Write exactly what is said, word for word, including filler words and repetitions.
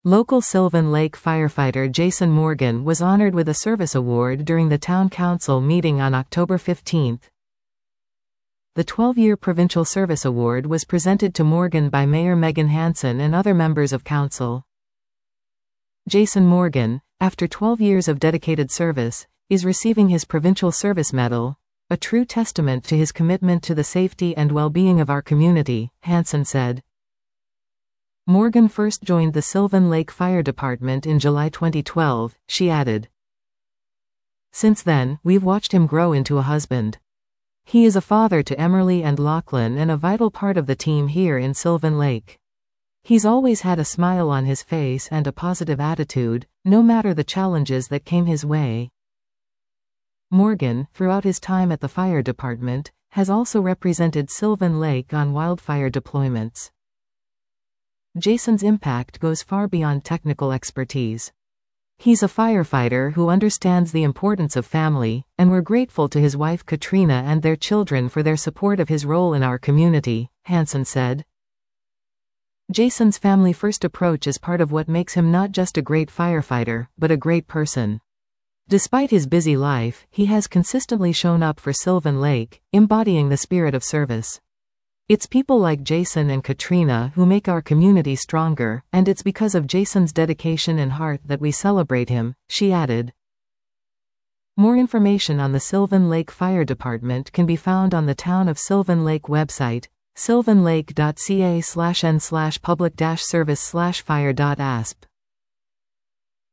Local Sylvan Lake firefighter Jason Morgan was honored with a service award during the town council meeting on October fifteenth. The twelve-year Provincial Service Award was presented to Morgan by Mayor Megan Hansen and other members of council. Jason Morgan, after twelve years of dedicated service, is receiving his Provincial Service Medal, a true testament to his commitment to the safety and well-being of our community, Hansen said. Morgan first joined the Sylvan Lake Fire Department in July twenty twelve, she added. Since then, we've watched him grow into a husband. He is a father to Emerly and Lachlan and a vital part of the team here in Sylvan Lake. He's always had a smile on his face and a positive attitude, no matter the challenges that came his way. Morgan, throughout his time at the fire department, has also represented Sylvan Lake on wildfire deployments. Jason's impact goes far beyond technical expertise. He's a firefighter who understands the importance of family, and we're grateful to his wife Katrina and their children for their support of his role in our community, Hansen said. Jason's family-first approach is part of what makes him not just a great firefighter, but a great person. Despite his busy life, he has consistently shown up for Sylvan Lake, embodying the spirit of service. It's people like Jason and Katrina who make our community stronger, and it's because of Jason's dedication and heart that we celebrate him, she added. More information on the Sylvan Lake Fire Department can be found on the Town of Sylvan Lake website, sylvanlake dot c a slash n slash public dash service slash fire dot asp.